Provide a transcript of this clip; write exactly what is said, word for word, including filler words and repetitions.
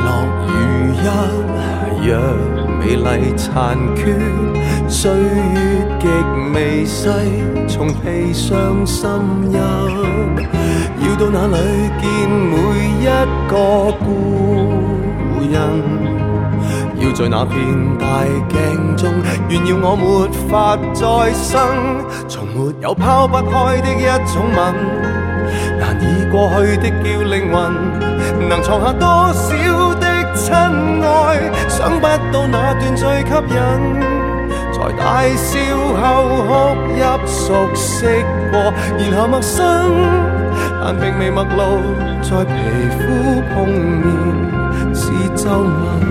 落如一样美丽残缺，岁月极微细，从皮上渗入，要到哪里见每一个故人？要在那片大镜中，炫耀我没法再生，从没有抛不开的一种吻，难以过去的叫灵魂，能藏下多少的亲爱，想不到那段最吸引，在大笑後哭泣熟悉過，然後陌生，但並未陌路，在皮膚碰面是皺紋。